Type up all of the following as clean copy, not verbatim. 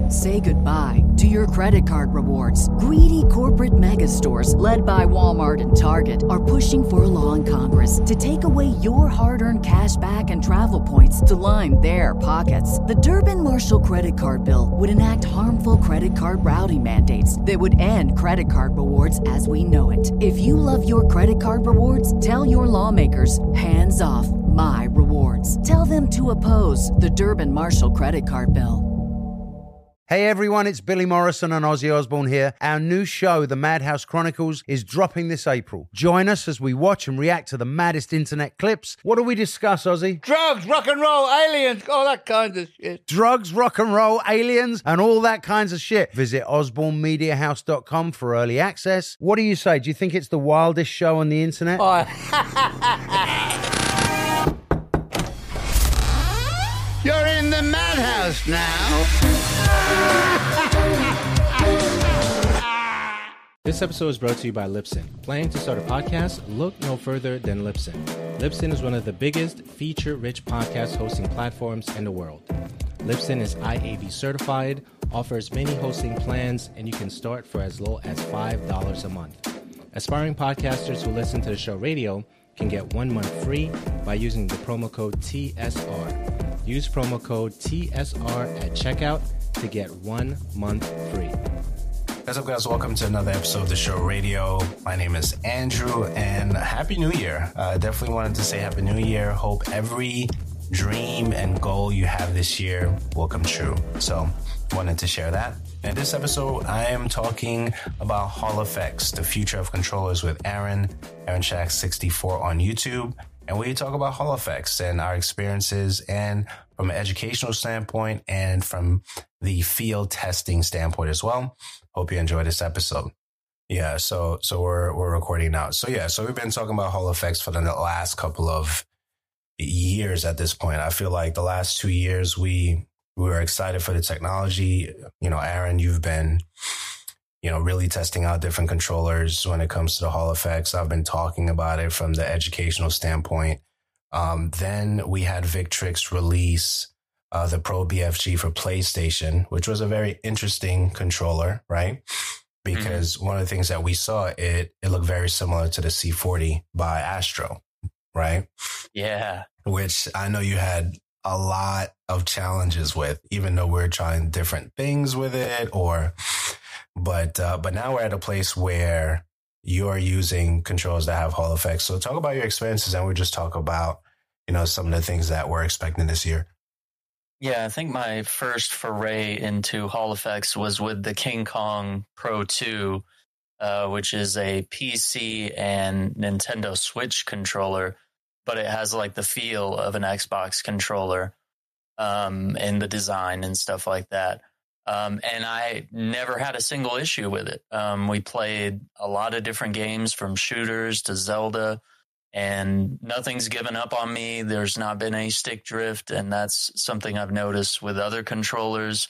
Say goodbye to your credit card rewards. Greedy corporate mega stores, led by Walmart and Target, are pushing for a law in Congress to take away your hard-earned cash back and travel points to line their pockets. The Durbin-Marshall credit card bill would enact harmful credit card routing mandates that would end credit card rewards as we know it. If you love your credit card rewards, tell your lawmakers, hands off my rewards. Tell them to oppose the Durbin-Marshall credit card bill. Hey everyone, it's Billy Morrison and Ozzy Osbourne here. Our new show, The Madhouse Chronicles, is dropping this April. Join us as we watch and react to the maddest internet clips. What do we discuss, Ozzy? Drugs, rock and roll, aliens, all that kind of shit. Drugs, rock and roll, aliens, and all that kinds of shit. Visit osbornemediahouse.com for early access. What do you say? Do you think it's the wildest show on the internet? You're in the madhouse now. This episode is brought to you by Libsyn. Planning to start a podcast? Look no further than Libsyn. Libsyn is one of the biggest feature-rich podcast hosting platforms in the world. Libsyn is IAB certified, offers many hosting plans, and you can start for as low as $5 a month. Aspiring podcasters who listen to the show radio can get 1 month free by using the promo code TSR. Use promo code TSR at checkout to get 1 month free. What's up, guys? Welcome to another episode of the show radio. My name is Andrew, and Happy New Year. Definitely wanted to say Happy New Year. Hope every dream and goal you have this year will come true. So, wanted to share that. In this episode, I am talking about Hall Effects, the future of controllers with Aaron Shack 64 on YouTube. And we talk about Hall Effects and our experiences, and from an educational standpoint and from the field testing standpoint as well. Hope you enjoy this episode. Yeah, so we're recording now. So we've been talking about Hall Effects for the last couple of years at this point. I feel like the last 2 years we were excited for the technology. You know, Aaron, you've been really testing out different controllers when it comes to the Hall Effects. I've been talking about it from the educational standpoint. Then we had Victrix release the Pro BFG for PlayStation, which was a very interesting controller, right? Because one of the things that we saw, it looked very similar to the C40 by Astro, right? Yeah. Which I know you had a lot of challenges with, even though we're trying different things with it, but now we're at a place where you're using controls that have Hall Effects. So talk about your experiences, and we'll just talk about, some of the things that we're expecting this year. Yeah, I think my first foray into Hall Effects was with the King Kong Pro 2, which is a PC and Nintendo Switch controller, but it has like the feel of an Xbox controller, and the design and stuff like that. And I never had a single issue with it. We played a lot of different games, from shooters to Zelda, and nothing's given up on me. There's not been any stick drift, and that's something I've noticed with other controllers.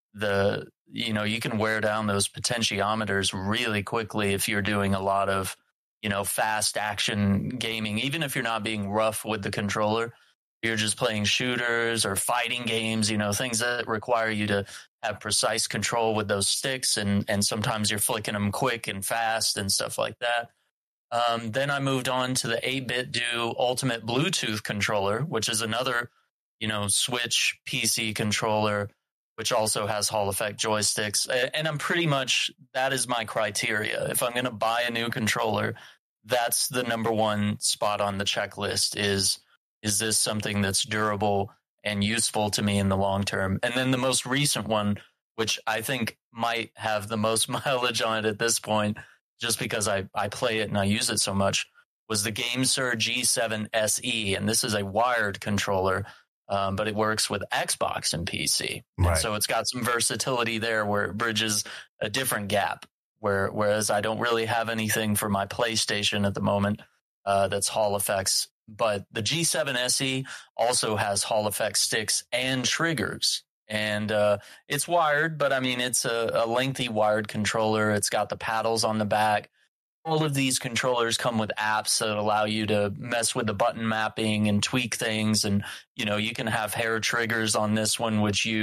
You can wear down those potentiometers really quickly if you're doing a lot of, fast action gaming. Even if you're not being rough with the controller, you're just playing shooters or fighting games, things that require you to have precise control with those sticks, and sometimes you're flicking them quick and fast and stuff like that. Then I moved on to the 8BitDo Ultimate Bluetooth controller, which is another, Switch PC controller, which also has Hall Effect joysticks. And I'm pretty much, that is my criteria. If I'm going to buy a new controller, that's the number one spot on the checklist is this something that's durable and useful to me in the long term? And then the most recent one, which I think might have the most mileage on it at this point, just because I play it and I use it so much, was the GameSir G7 SE. And this is a wired controller, but it works with Xbox and PC. Right. And so it's got some versatility there where it bridges a different gap, whereas I don't really have anything for my PlayStation at the moment that's Hall Effects. But the G7 SE also has Hall Effect sticks and triggers. And it's wired, but I mean, it's a lengthy wired controller. It's got the paddles on the back. All of these controllers come with apps that allow you to mess with the button mapping and tweak things. And, you can have hair triggers on this one, which you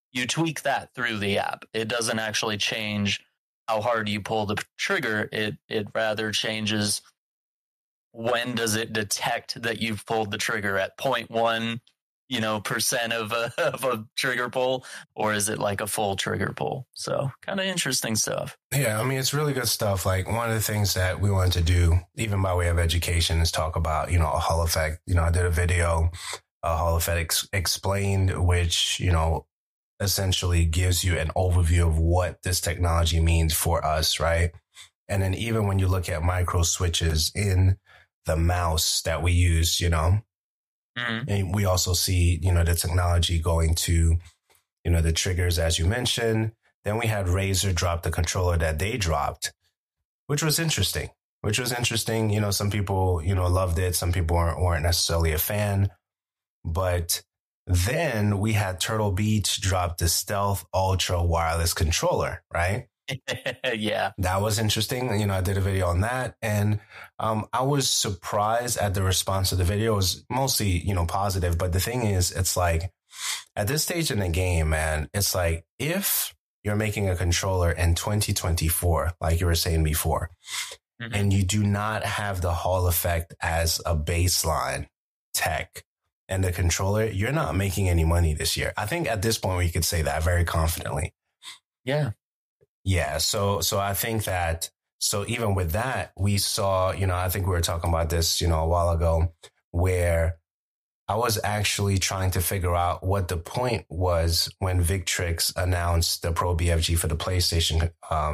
you tweak that through the app. It doesn't actually change how hard you pull the trigger. It rather changes when does it detect that you've pulled the trigger at 0.1, % of a trigger pull, or is it like a full trigger pull? So kind of interesting stuff. Yeah, I mean, it's really good stuff. Like one of the things that we wanted to do, even by way of education, is talk about, a Hall effect. I did a video, Hall effect explained, which, essentially gives you an overview of what this technology means for us, right? And then even when you look at micro switches in the mouse that we use, and we also see, the technology going to, the triggers, as you mentioned. Then we had Razer drop the controller that they dropped, which was interesting. Some people, loved it. Some people weren't necessarily a fan. But then we had Turtle Beach drop the Stealth Ultra wireless controller, right? Yeah. That was interesting. I did a video on that, and I was surprised at the response of the video. It was mostly, positive. But the thing is, it's like at this stage in the game, man, it's like if you're making a controller in 2024, like you were saying before, and you do not have the Hall effect as a baseline tech and the controller, you're not making any money this year. I think at this point we could say that very confidently. Yeah. Yeah. So I think that, so even with that, we saw, I think we were talking about this, a while ago, where I was actually trying to figure out what the point was when Victrix announced the Pro BFG for the PlayStation,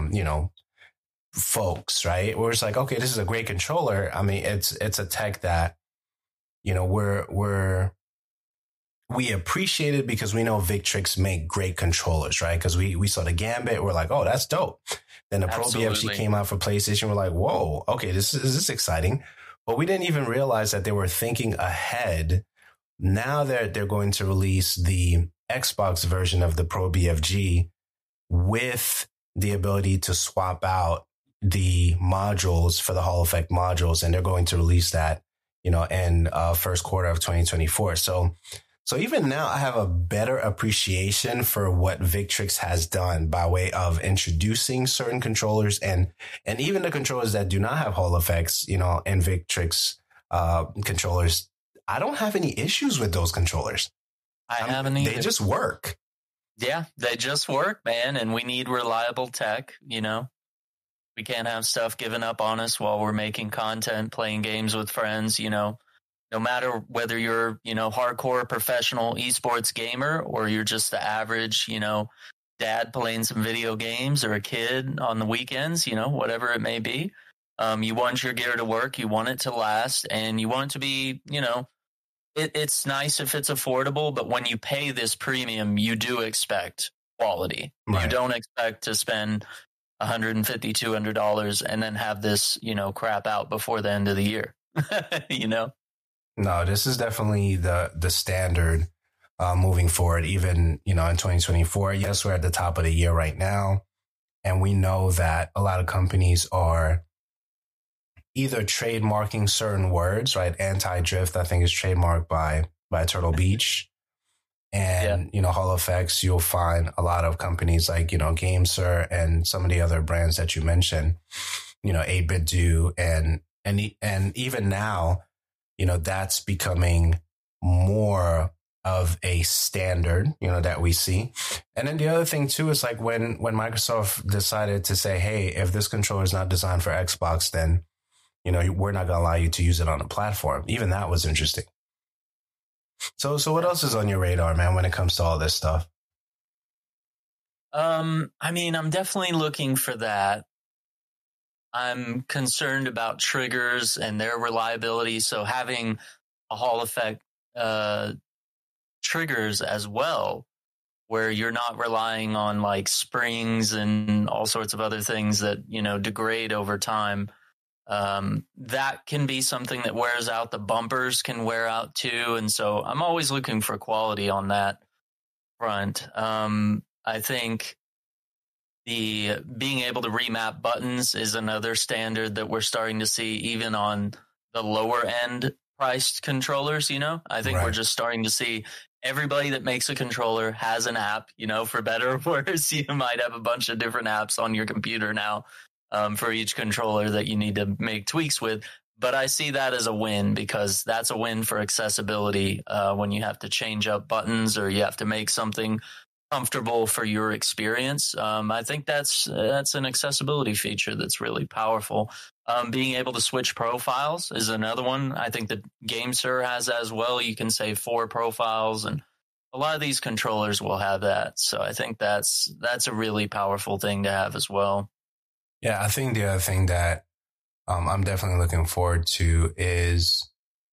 folks, right? Where it's like, okay, this is a great controller. I mean, it's a tech that, we appreciate it because we know Victrix make great controllers, right? Because we saw the Gambit, we're like, oh, that's dope. Then the Pro BFG came out for PlayStation, we're like, whoa, okay, this is exciting. But we didn't even realize that they were thinking ahead. Now they're going to release the Xbox version of the Pro BFG with the ability to swap out the modules for the Hall effect modules, and they're going to release that, in first quarter of 2024. So even now I have a better appreciation for what Victrix has done by way of introducing certain controllers and even the controllers that do not have Hall effects, and Victrix controllers. I don't have any issues with those controllers. I haven't either. They just work. Yeah, they just work, man. And we need reliable tech, We can't have stuff given up on us while we're making content, playing games with friends, No matter whether you're, hardcore professional esports gamer or you're just the average, dad playing some video games or a kid on the weekends, whatever it may be. You want your gear to work, you want it to last, and you want it to be, it's nice if it's affordable, but when you pay this premium, you do expect quality. Right. You don't expect to spend $150, $200 and then have this, crap out before the end of the year, No, this is definitely the standard moving forward, even, in 2024. Yes, we're at the top of the year right now. And we know that a lot of companies are either trademarking certain words, right? Anti-drift, I think, is trademarked by Turtle Beach. And, Hall effects, you'll find a lot of companies like, GameSir and some of the other brands that you mentioned, 8BitDo and even now, that's becoming more of a standard, that we see. And then the other thing too is like when Microsoft decided to say, hey, if this controller is not designed for Xbox, then, we're not going to allow you to use it on a platform. Even that was interesting. So what else is on your radar, man, when it comes to all this stuff? I'm definitely looking for that. I'm concerned about triggers and their reliability. So having a Hall effect triggers as well, where you're not relying on like springs and all sorts of other things that, degrade over time. That can be something that wears out. The bumpers can wear out too. And so I'm always looking for quality on that front. I think the being able to remap buttons is another standard that we're starting to see even on the lower end priced controllers. I think We're just starting to see everybody that makes a controller has an app, for better or worse. You might have a bunch of different apps on your computer now for each controller that you need to make tweaks with. But I see that as a win because that's a win for accessibility when you have to change up buttons or you have to make something comfortable for your experience. I think that's an accessibility feature that's really powerful. Being able to switch profiles is another one. I think that GameSir has that as well. You can save 4 profiles, and a lot of these controllers will have that. So I think that's a really powerful thing to have as well. Yeah, I think the other thing that I'm definitely looking forward to is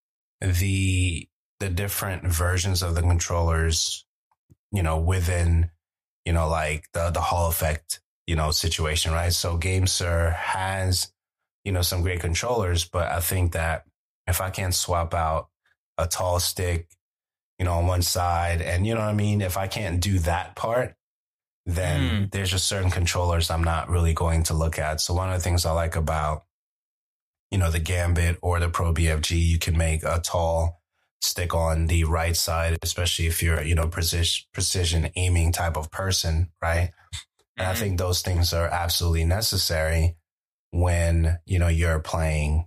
the different versions of the controllers, within, like the Hall effect, situation, right? So GameSir has, some great controllers, but I think that if I can't swap out a tall stick, on one side and, if I can't do that part, then there's just certain controllers I'm not really going to look at. So one of the things I like about, the Gambit or the Pro BFG, you can make a tall stick on the right side, especially if you're, precision aiming type of person, right? And I think those things are absolutely necessary when, you're playing,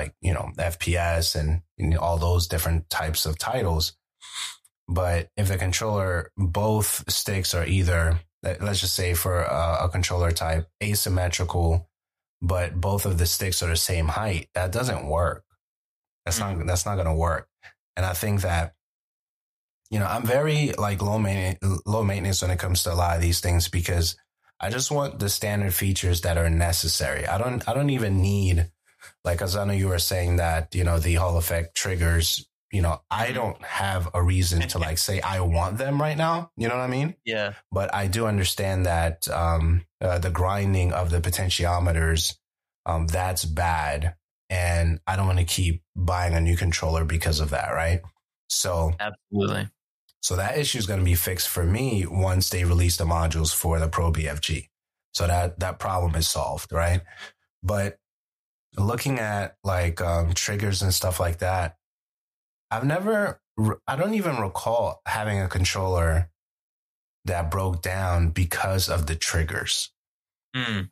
FPS and all those different types of titles. But if the controller, both sticks are either, let's just say for a controller type, asymmetrical, but both of the sticks are the same height, that doesn't work. That's not going to work. And I think that, I'm very like low maintenance when it comes to a lot of these things because I just want the standard features that are necessary. I don't even need, like, as I know you were saying that, the Hall effect triggers, I don't have a reason to like say I want them right now. You know what I mean? Yeah. But I do understand that the grinding of the potentiometers, that's bad. And I don't want to keep buying a new controller because of that, right? So absolutely. So that issue is going to be fixed for me once they release the modules for the Pro BFG. So that problem is solved, right? But looking at like triggers and stuff like that, I don't even recall having a controller that broke down because of the triggers. I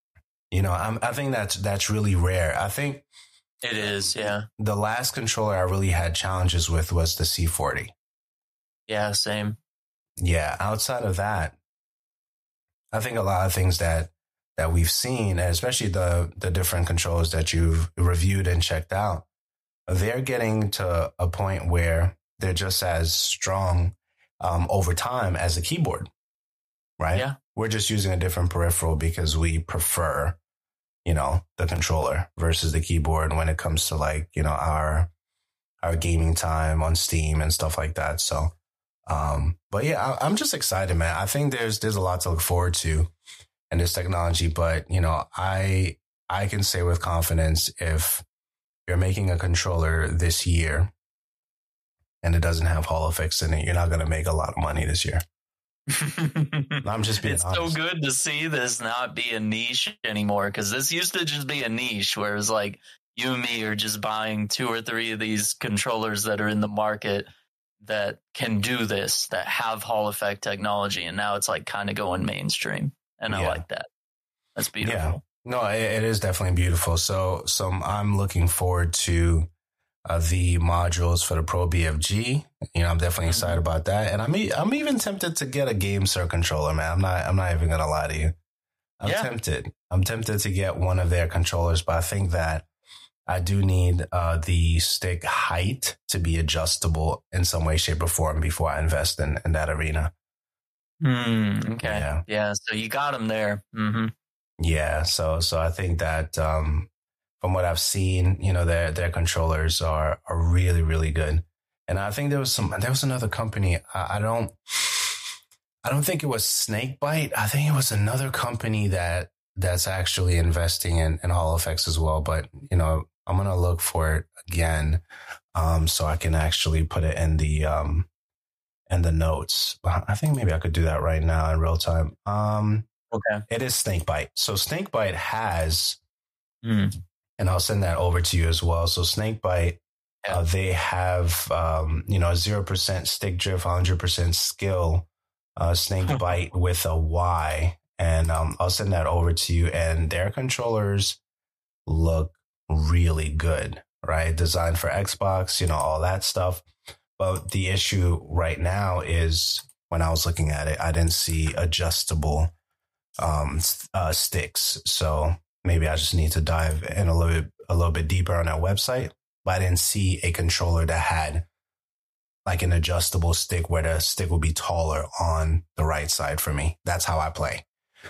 think that's really rare. I think it is. Yeah. The last controller I really had challenges with was the C40. Yeah. Same. Yeah. Outside of that, I think a lot of things that we've seen, and especially the different controllers that you've reviewed and checked out, they're getting to a point where they're just as strong over time as the keyboard, right? Yeah. We're just using a different peripheral because we prefer, the controller versus the keyboard when it comes to like, our gaming time on Steam and stuff like that. So, but yeah, I'm just excited, man. I think there's a lot to look forward to in this technology, but I can say with confidence, if you're making a controller this year and it doesn't have Hall effects in it, you're not going to make a lot of money this year. I'm just being honest. It's so good to see this not be a niche anymore, because this used to just be a niche where it was like you and me are just buying 2 or 3 of these controllers that are in the market that can do this, that have Hall effect technology. And now it's like kind of going mainstream. And I like that. That's beautiful. Yeah. No, it is definitely beautiful. So I'm looking forward to the modules for the Pro BFG. I'm definitely excited about that. And I'm even tempted to get a GameSir controller, man. I'm not even going to lie to you. I'm tempted. I'm tempted to get one of their controllers, but I think that I do need the stick height to be adjustable in some way, shape, or form before I invest in that arena. Okay. Yeah. So you got them there. Mm-hmm. Yeah. So I think that from what I've seen, their controllers are really, really good. And I think there was another company. I don't think it was Snakebite. I think it was another company that's actually investing in Hall effects as well. But, I'm going to look for it again so I can actually put it in the notes. I think maybe I could do that right now in real time. Okay. It is Snakebite. So Snakebite has, and I'll send that over to you as well. So Snakebite They have, a 0% stick drift, 100% skill, snake bite with a Y. And I'll send that over to you. And their controllers look really good, right? Designed for Xbox, all that stuff. But the issue right now is when I was looking at it, I didn't see adjustable sticks. So maybe I just need to dive in a little bit deeper on that website. But I didn't see a controller that had like an adjustable stick where the stick would be taller on the right side for me. That's how I play.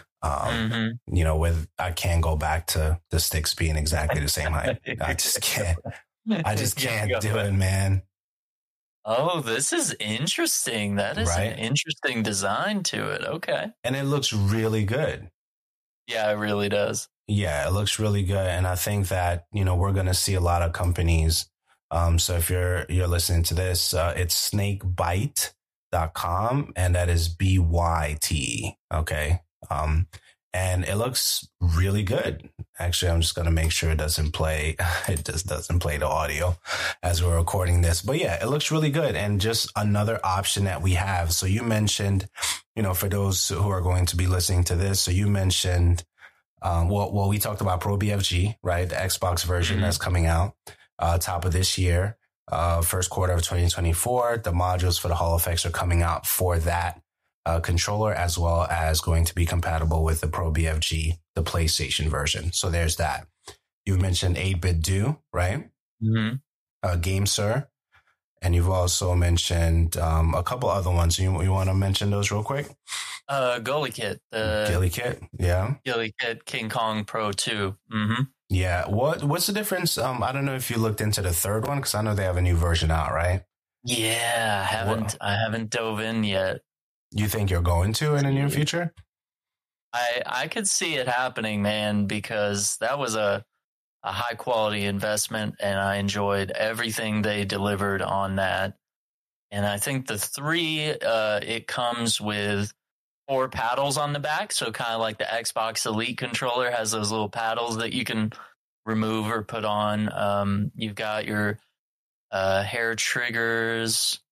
I can't go back to the sticks being exactly the same height. I just can't. I just can't do it, man. Oh, this is interesting. That is an interesting design to it. Okay. And it looks really good. Yeah, it really does. Yeah, it looks really good. And I think that, we're going to see a lot of companies. So if you're listening to this, it's snakebite.com, and that is BYT. Okay. And it looks really good. Actually, I'm just going to make sure it doesn't play. It just doesn't play the audio as we're recording this. But yeah, it looks really good. And just another option that we have. So you mentioned, for those who are going to be listening to this, so you mentioned, we talked about Pro BFG, right? The Xbox version that's coming out, top of this year, first quarter of 2024. The modules for the Hall effects are coming out for that controller, as well as going to be compatible with the Pro BFG, the PlayStation version. So there's that. You've mentioned 8-Bit Do, right? GameSir. And you've also mentioned a couple other ones. You want to mention those real quick? GuliKit. GuliKit, yeah. GuliKit King Kong Pro 2. Yeah. What's the difference? I don't know if you looked into the third one, because I know they have a new version out, right? Yeah, I haven't dove in yet. You think you're going to in the near future? I could see it happening, man, because that was a high quality investment, and I enjoyed everything they delivered on that. And I think the 3, it comes with 4 paddles on the back. So kind of like the Xbox Elite controller has those little paddles that you can remove or put on. You've got your hair triggers.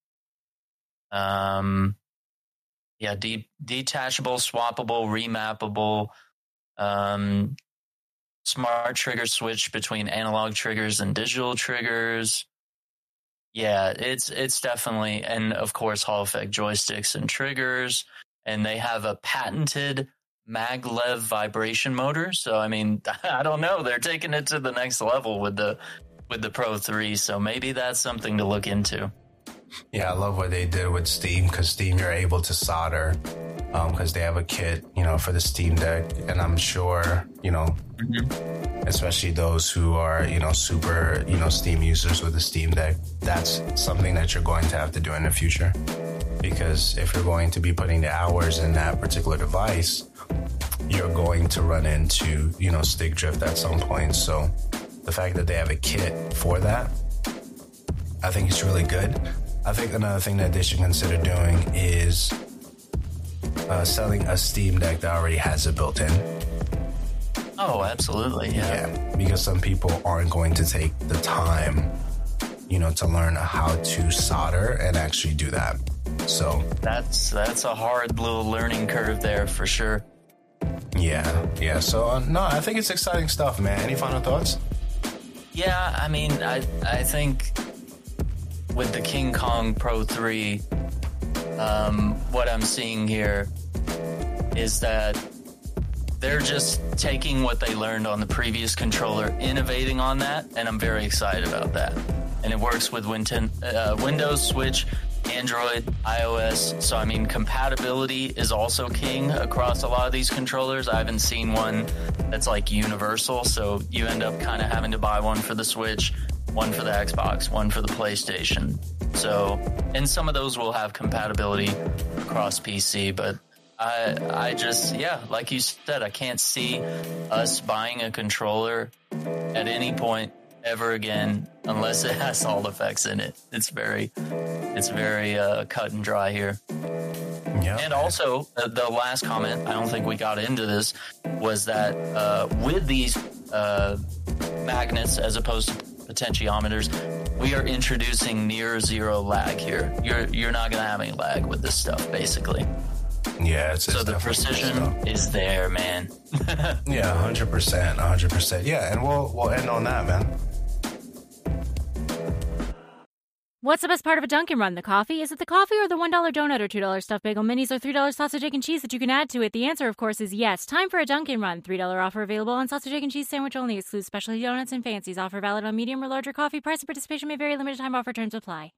Detachable, swappable, remappable, smart trigger switch between analog triggers and digital triggers. Yeah, it's definitely, and of course, Hall effect joysticks and triggers. And they have a patented maglev vibration motor. So, I mean, I don't know. They're taking it to the next level with the Pro 3. So maybe that's something to look into. Yeah, I love what they did with Steam, because Steam, you're able to solder, because they have a kit, for the Steam Deck. And I'm sure, especially those who are, super, Steam users with the Steam Deck, that's something that you're going to have to do in the future. Because if you're going to be putting the hours in that particular device, you're going to run into, stick drift at some point. So the fact that they have a kit for that, I think it's really good. I think another thing that they should consider doing is selling a Steam Deck that already has it built in. Oh, absolutely. Yeah. Because some people aren't going to take the time, to learn how to solder and actually do that. So that's a hard little learning curve there for sure. Yeah. So no, I think it's exciting stuff, man. Any final thoughts? Yeah, I mean, I think with the King Kong Pro 3, what I'm seeing here is that they're just taking what they learned on the previous controller, innovating on that, and I'm very excited about that. And it works with Windows, Switch, Android, iOS. So, I mean, compatibility is also king across a lot of these controllers. I haven't seen one that's like universal. So you end up kind of having to buy one for the Switch, one for the Xbox, one for the PlayStation. So, and some of those will have compatibility across PC, but I just, like you said, I can't see us buying a controller at any point ever again unless it has Hall effects in it. It's very cut and dry here. Yeah. And also, the last comment, I don't think we got into this, was that with these magnets as opposed to potentiometers. We are introducing near zero lag here. You're not going to have any lag with this stuff, basically. Yeah, so the precision is there, man. Yeah, 100%. Yeah, and we'll end on that, man. What's the best part of a Dunkin' Run? The coffee? Is it the coffee or the $1 donut or $2 stuffed bagel minis or $3 sausage, egg, and cheese that you can add to it? The answer, of course, is yes. Time for a Dunkin' Run. $3 offer available on sausage, egg, and cheese sandwich only. Excludes specialty donuts and fancies. Offer valid on medium or larger coffee. Price and participation may vary. Limited time offer. Terms apply.